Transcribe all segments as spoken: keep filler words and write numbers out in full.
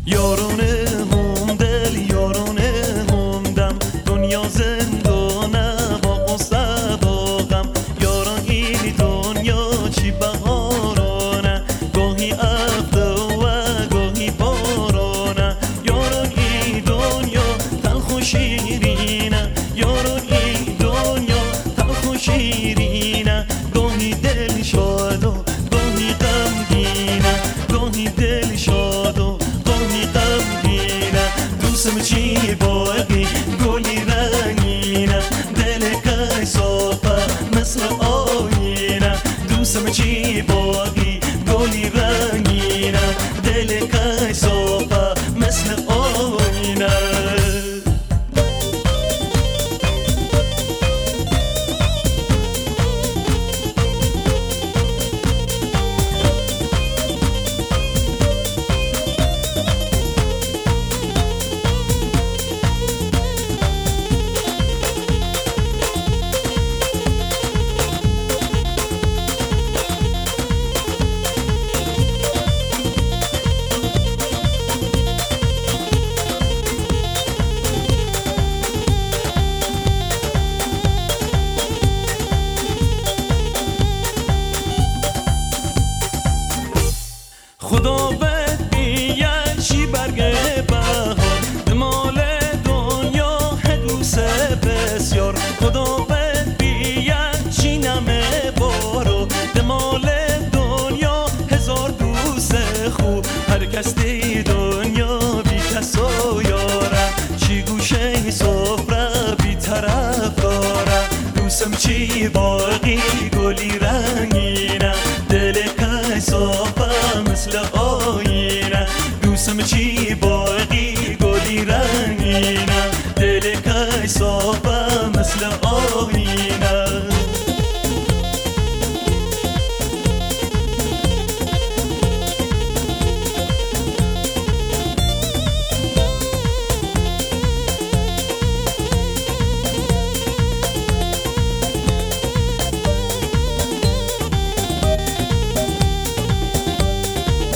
یارونه هم دل یارونه هم دم دنیا زندانه با قصه با غم یاران این دنیا چی بهارانه گاهی افته و گاهی بارانه یاران این دنیا تلخ و شیرینه یاران این دنیا تلخ و شیرینه گاهی دل شاد و گاهی غمگینه گاهی دل شاد و دوستم چی باقی گلی رنگینه دل کای صافه مثل آینه دوستم چی باقی گلی رنگینه دل کای صافه مثل آینه خدا بد بیاد چی برگه بهار دمال دنیا حدوث بسیار خدا بد بیاد چی نمه بارو دمال دنیا هزار دوست خوب هر کس دی دنیا بی کس و یاره چی گوشه صفره بی طرف داره دوستم چی باقی گلی رنگینه دل کای صافه مثل آینه دوستم چی باقی گلی رنگینه دل کای صافه مثل آینه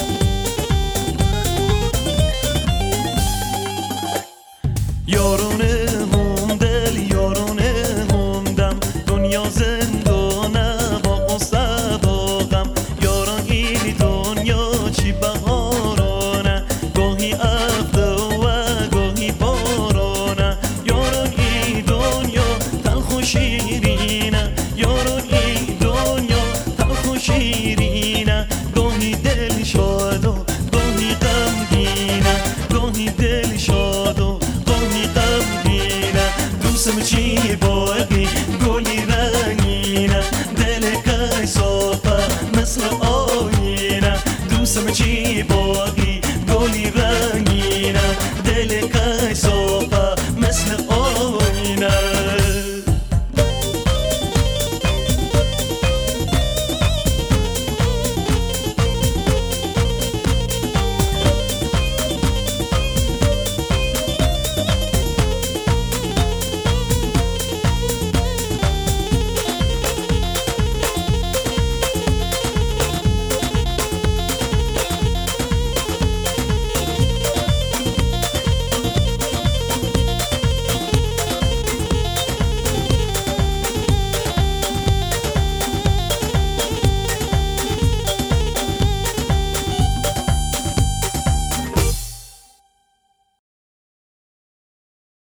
یارونه